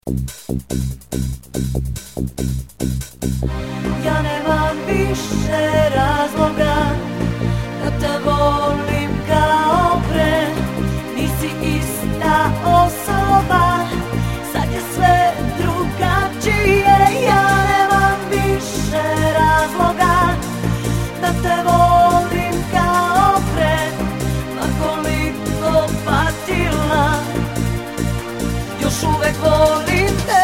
Ja nemam više razloga da te volim kao pre. Nisi ista osoba, sad je sve drugačije. Ja nemam više razloga da te volim kao pre. Ma koliko patila, još uvek volim te.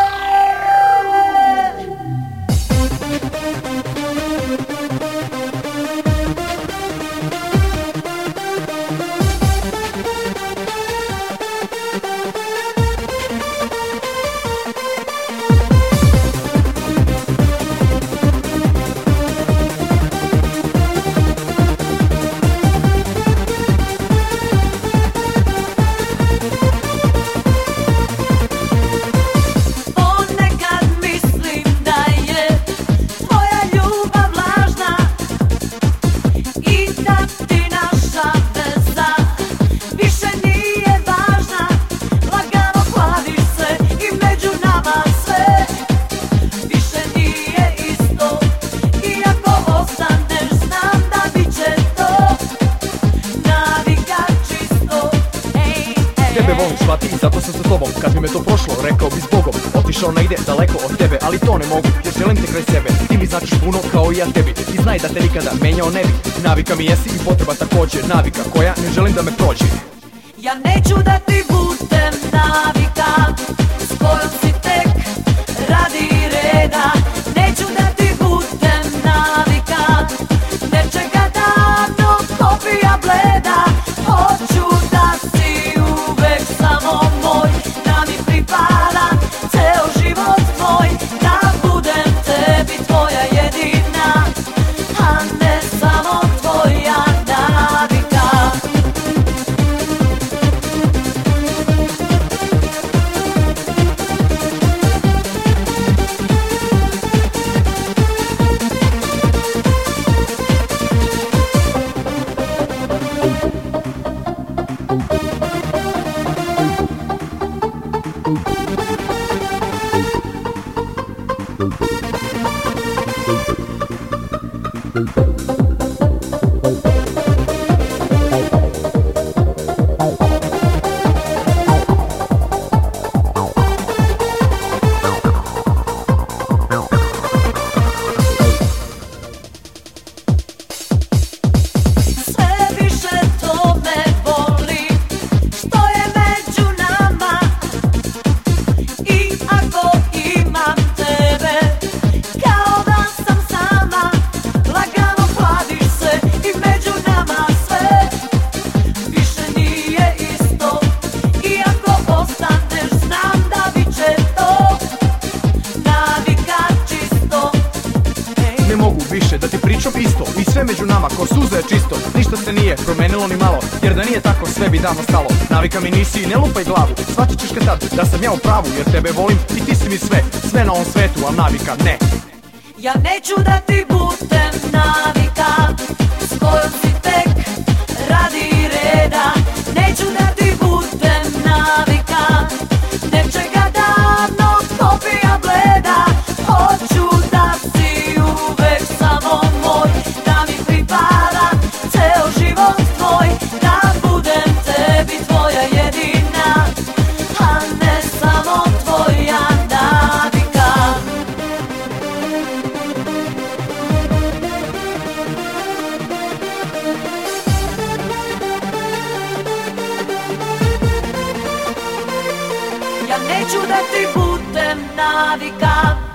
Tebe volim shvati i zato sam sa tobom. Kad bi me to prošlo, rekao bi zbogom. Otišao negdje daleko od tebe, ali to ne mogu, jer želim te kraj sebe. Ti mi značiš puno kao i ja tebi. I znaj da te nikada menjao ne bi. Navika mi jesi i potreba također. Navika koja ne želim da me prođe. Ja neću da ti budem navika s kojom si tek radi reda. Neću da ti budem navika nečega davno kopija bleda. Hoću da si uvek samo moj, da mi pripada ceo život tvoj, da budem tebi tvoja jedina, a ne samo tvoja navika. Više da ti pričam isto i sve među nama ko suze je čisto. Ništa se nije promenilo ni malo, jer da nije tako sve bi davno stalo. Navika mi nisi i ne lupaj glavu, shvatit ćeš kad tad da sam ja u pravu. Jer tebe volim i ti si mi sve, sve na ovom svetu, al navika ne. Ja neću da ti budem navika s kojom si tek radi reda. Neću da ti budem navika nečega davno kopija bleda. Hoću da si uvek samo moj, da mi pripada ceo život tvoj, da budem tebi tvoja jedina, a ne samo tvoja navika. Ja neću da ti budem navika